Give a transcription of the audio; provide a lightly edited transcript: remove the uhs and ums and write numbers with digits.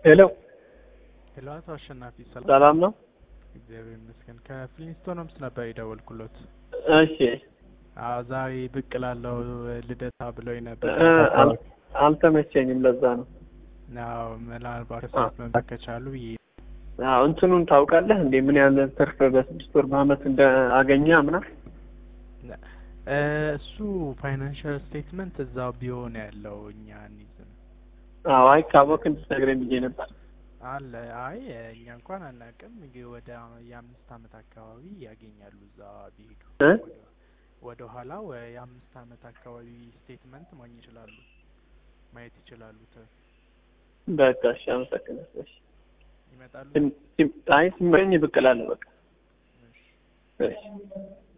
ሄሎ ሄሎ፣ አቶ አሸናፊ ሰላም ነው? እግዚአብሔር ይመስገን። ከፍሊንስቶንስ ነበር የደወልኩሎት። እሺ። ዛሬ ብቅ እላለሁ ልደታ ብሎኝ ነበር። አልተመቸኝም፣ ለዛ ነው። ምናልባት ከሰዓት መምጣት ከቻሉ እንትኑን ታውቃለህ እንዴ? ምን ያህል ትርፍ በ6 ወር በአመት እንዳገኘ ምናምን? እሱ ፋይናንሻል ስቴትመንት እዛው ቢሆን ያለው እኛ እንይዝም። አይ ካወቅ እንድትነግረኝ ብዬ ነበር። አለ እኛ እንኳን አናውቅም። ወደ የ5 አመት አካባቢ ያገኛሉ እዛ ቢሄዱ ወደ ኋላ የ5 አመት አካባቢ ስቴትመንት ማየት ይችላሉ። በቃ እሺ፣ አመሰግናለሁ። ይመጣሉ። ሲመኝ ብቅ እላለሁ። በቃ እሺ።